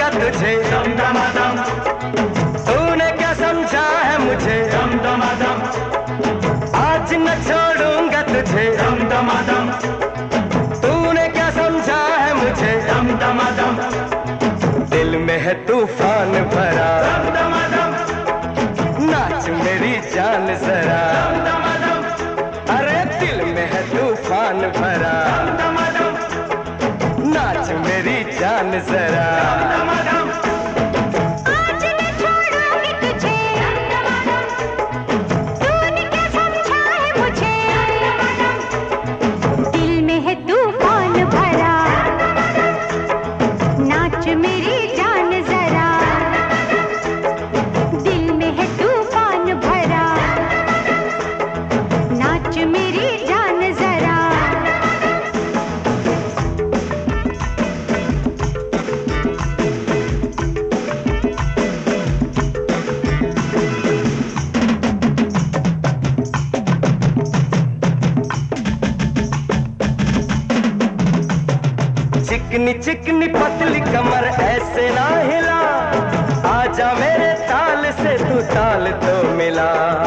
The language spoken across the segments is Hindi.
छोड़ूंगा तुझे दम दमादम, तूने क्या समझा है मुझे दम दमादम, आज न छोड़ूंगा तुझे दम दमादम, तूने क्या समझा है मुझे दम दमादम, दिल में है तूफान भरा दम दमादम, नाच मेरी जान जरा दम दमादम, अरे दिल में है तूफान भरा दम दमादम, नाच मेरी जान जरा दम दमादम, आज मैं छोड़ूंगी तुझे तूने क्या समझा है मुझे दिल में है तूफान भरा नाच मेरी जान जरा दिल में है तूफान भरा नाच मेरी जान जरा चिकनी चिकनी पतली कमर ऐसे ना हिला आजा मेरे ताल से तू ताल तो मिला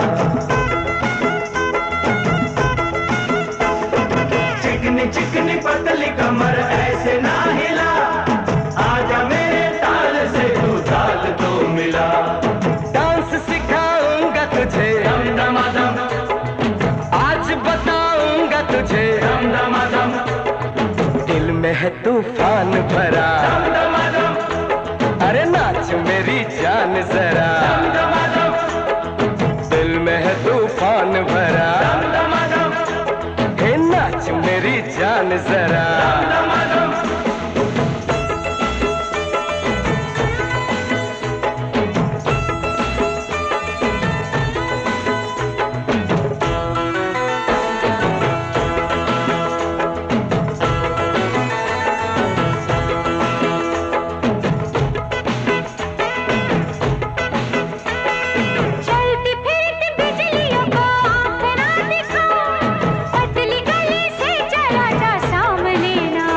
चिकनी चिकनी पतली कमर ऐसे ना हिला, आजा मेरे ताल से तू ताल तो मिला, डांस सिखाऊंगा तुझे दम दमादम, आज बताऊंगा तुझे दम दमादम, दिल में है तूफान भरा दम दमादम, अरे नाच मेरी जान जरा दम दमादम, दिल में है तूफान भरा दम दमादम, हे नाच मेरी जान जरा दम दमादम, चलती फिरती बिजलियों को आँख ना दिखाओ पतली गली से चला जा सामने ना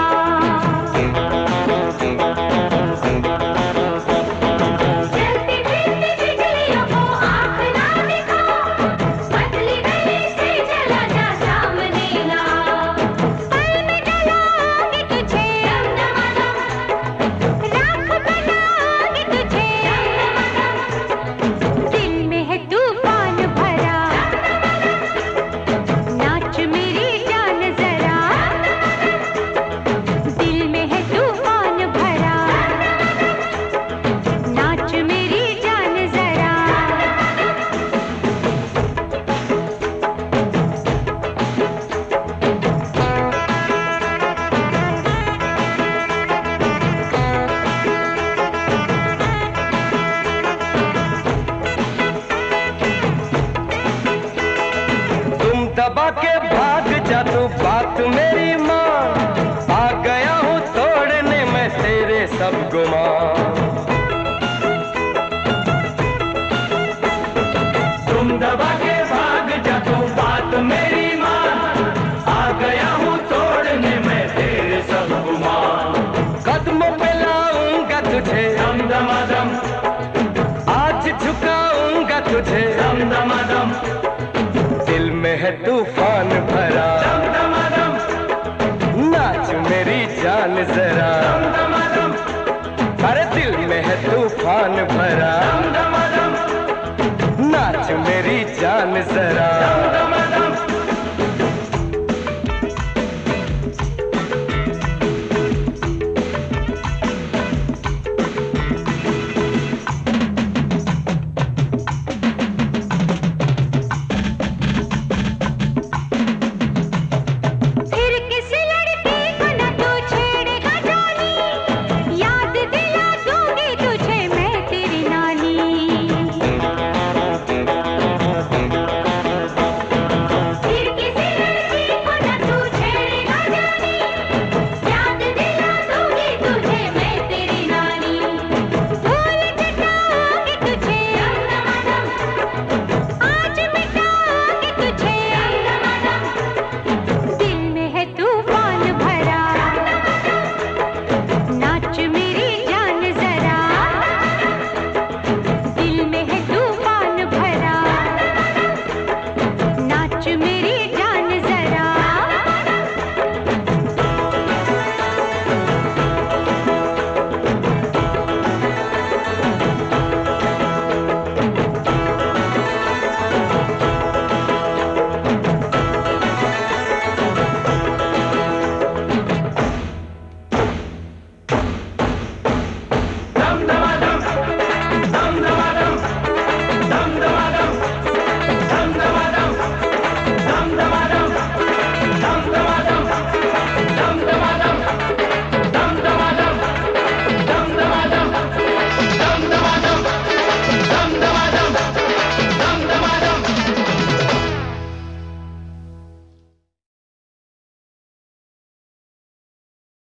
चलती फिरती बिजलियों को आँख ना दिखाओ पतली गली से चला जा सामने ना पल में डलाऊंगी तुझे दम दमादम राख बनाऊंगी तुझे दिल में है तूफान भरा नाच मेरी जान जरा दिल में है तूफान भरा नाच मेरी जान जरा तुम दबा के भाग जा तू बात मेरी माँ आ गया हूँ तोड़ने मैं तेरे सब गुमान तुम दबा के भाग जा तू बात मेरी मान, आ गया हूँ तोड़ने में तेरे सब गुमान, कदमों पे लाऊंगा तुझे दम दमादम,